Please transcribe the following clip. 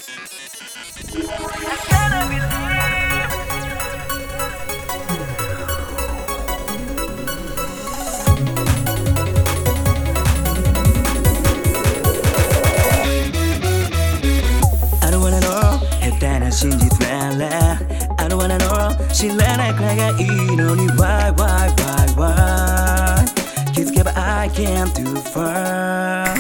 真実ならあの罠の知らないくらいがいいのに Why 気づけば I can't do far